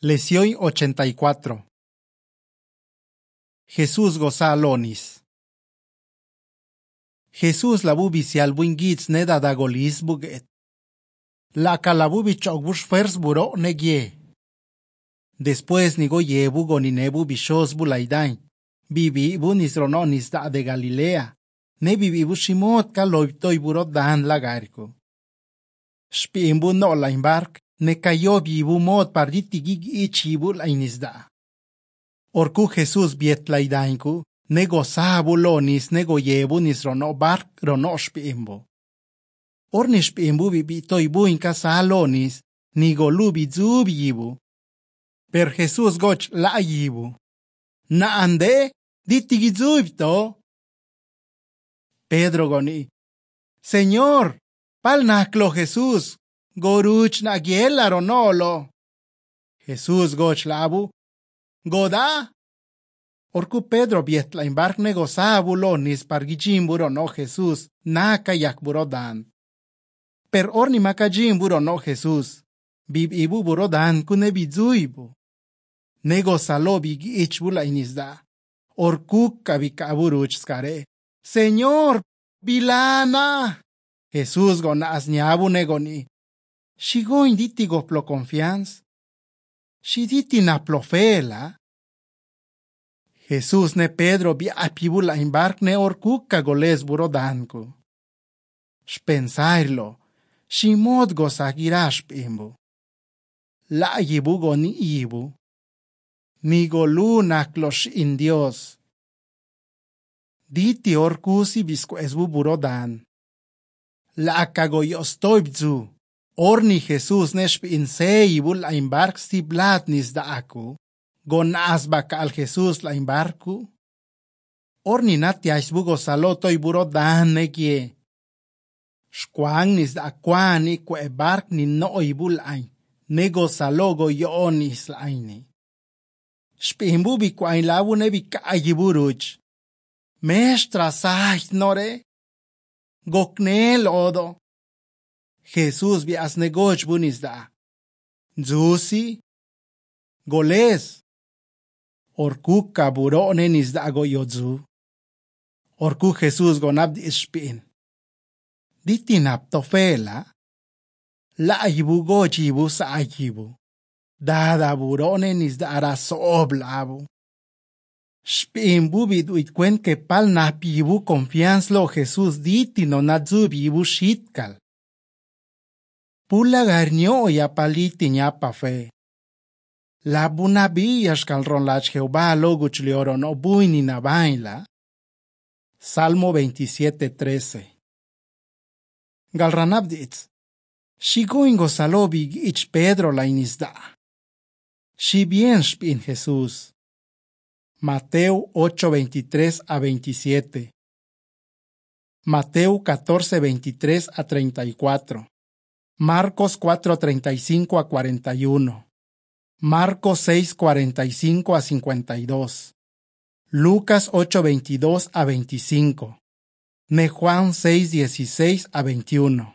Lesión 84. Jesús goza lonis. Jesús la bubi si al buingits ne da dagolis buget. La calabubi chokbush fers buro negie. Después nigo yebu goninebu bishos bulaidain. Bibi bunis rononis da de Galilea. Ne bibi bushimot kaloiptoi buro dan lagarko. Spimbu no la imbark. Ne kayo bibu mod parditi gig ichibu la inisda. Orku Jesús biet la idainku, ne gozabu lonis ne goyebu nis rono bark rono spimbu. Orni spimbu bibito ibu in casa lonis, ni golubi zubibu. Per Jesús goch la yibu. Na ande, diti gizubito. Pedro goni. Señor, pal naklo Jesús. Goruch na giela ronolo. Jesús goch labu. Goda. Orku Pedro biet la imbark negozabu lonis pargijimburo no Jesús na kayak burodan. Per orni makajimburo no Jesús. Bib ibu burodan kune bizuibu. Negozalo bigi ichbula inisda. Orku kabikaburuch skare. Señor, bilana. Jesús gona asnyabu negoni. Shigo inditi goplo confianz. Shiditi na plofela. Jesús ne Pedro bi apibula imbark ne orkuka goles burodanku. Spensairlo. Shimod gosagirash pimbu. La yibu goni ibu. Ni golu naklosh in Dios. Diti orkusi bisku esbu burodan. La kagoyostoibzu. Orni Jesús neshp in seibul la imbark si blatnis da aku. Gon asbaka al Jesús la imbarku. Orni natiaisbugo saloto iburo dan negie. Shkwangnis da akwani kwe bark ni no ibul ain. Nego salogo yonis la aini. Shpimbubi kwa in labu nebi kaiburuch. Mestra saich nore. Goknel odo. Jesús bi asnegoch bunisda. Zusi. Goles. Orku kaburone nisda goyodzu. Orku Jesús gonabdi ispin. Ditinap tofela. La ayibu gochibu sa ayibu. Dada burone nisda araso oblabu. Spin bubi duitquen que pal napibu confianz lo Jesús ditino nadzubibu shitkal. Pula garnio ya paliti ñapa fe. La bunabillas calron lach Jehová loguch leoron o buini na baila. Salmo 27:13. Galranabditz. Shigoingo salobig ich Pedro la inisda. Si bien spin Jesús. Mateo 8:23-27. Mateo 14:23-34. Marcos 4:35-41. Marcos 6:45-52. Lucas 8:22-25. Ne Juan 6:16-21.